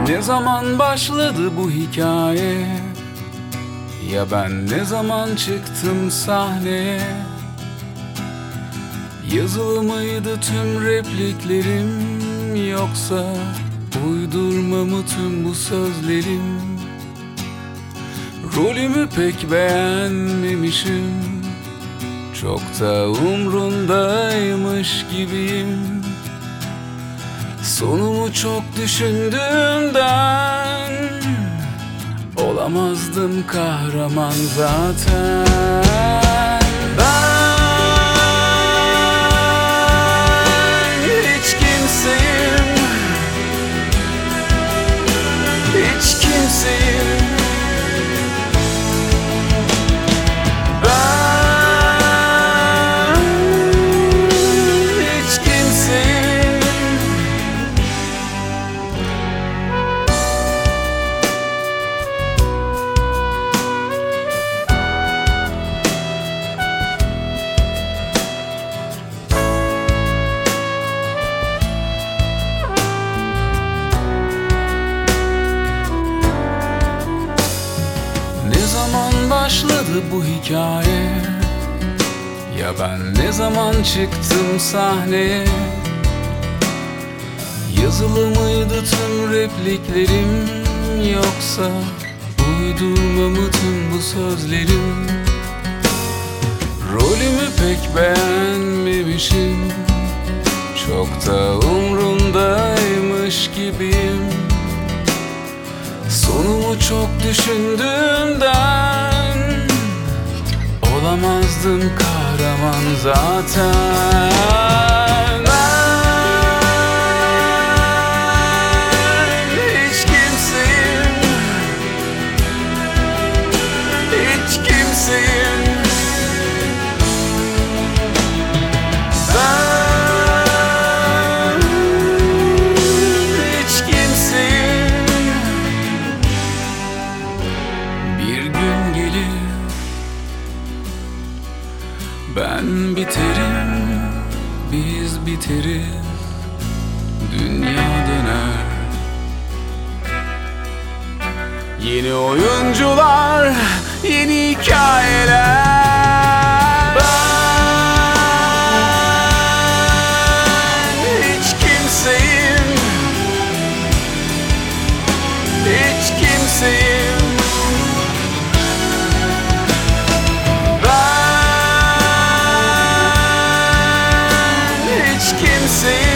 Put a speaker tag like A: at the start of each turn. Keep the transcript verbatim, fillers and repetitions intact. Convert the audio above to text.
A: Ne zaman başladı bu hikaye? Ya ben ne zaman çıktım sahneye? Yazılı mıydı tüm repliklerim, yoksa uydurma mı tüm bu sözlerim? Rolümü pek beğenmemişim, çok da umrundaymış gibiyim. Sonumu çok düşündüğümden olamazdım kahraman zaten. Ben hiç kimseyim, hiç kimseyim. Ben hiç kimseyim. Ne zaman başladı bu hikaye? Ya ben ne zaman çıktım sahneye? Yazılı mıydı tüm repliklerim, yoksa uydurma mı tüm bu sözlerim? Rolümü pek beğenmemişim, çok da umrundaymış gibiyim. Sonumu çok düşündüğümden olamazdım kahraman zaten. Ben hiç kimseyim, hiç kimseyim. Ben hiç kimseyim. Bir gün gelir, ben biterim, biz biteriz, dünya döner. Yeni oyuncular, yeni hikayeler. Ben hiç kimseyim, hiç kimseyim. Ben hiç kimseyim.